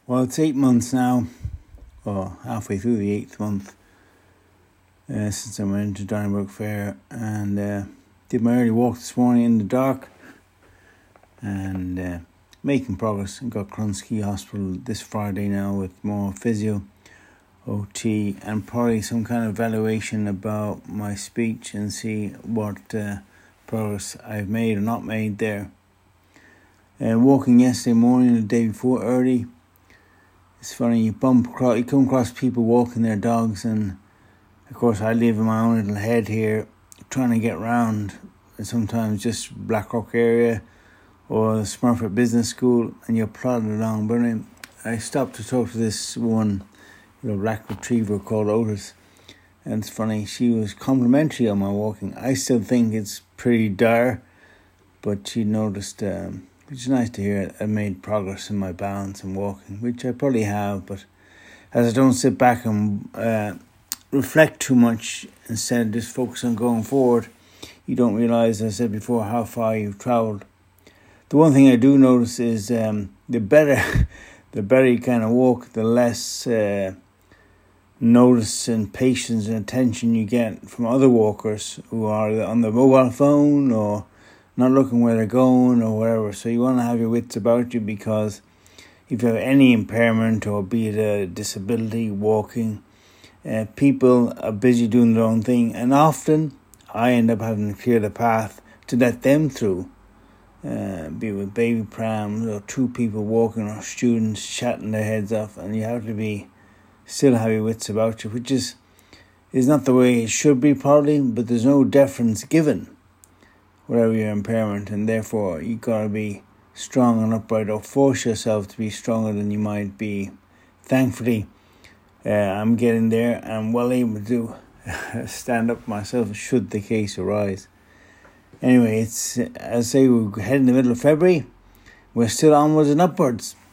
Well, it's 8 months now, or halfway through the 8th month, since I went to Donnybrook Fair and did my early walk this morning in the dark and making progress. I got Clonskeagh Hospital this Friday now with more physio, OT, and probably some kind of evaluation about my speech and see what progress I've made or not made there. Walking yesterday morning, the day before, early. It's funny, you come across people walking their dogs, and of course I live in my own little head here, trying to get round, and sometimes just Blackrock area or the Smurfit Business School, and you're plodding along. But I stopped to talk to this one, black retriever called Otis, and it's funny, she was complimentary on my walking. I still think it's pretty dire, but she noticed, which is nice to hear. I made progress in my balance and walking, which I probably have, but as I don't sit back and reflect too much, instead just focus on going forward, you don't realise, as I said before, how far you've travelled. The one thing I do notice is the better you kind of walk, the less notice and patience and attention you get from other walkers who are on their mobile phone or not looking where they're going or whatever. So you want to have your wits about you, because if you have any impairment, or be it a disability, walking, people are busy doing their own thing, and often I end up having to clear the path to let them through, be it with baby prams or two people walking or students chatting their heads off, and you have to still have your wits about you, which is not the way it should be probably, but there's no deference given whatever your impairment, and therefore you gotta be strong and upright, or force yourself to be stronger than you might be. Thankfully, I'm getting there and well able to stand up myself should the case arise. Anyway, it's, as I say, we're heading in the middle of February. We're still onwards and upwards.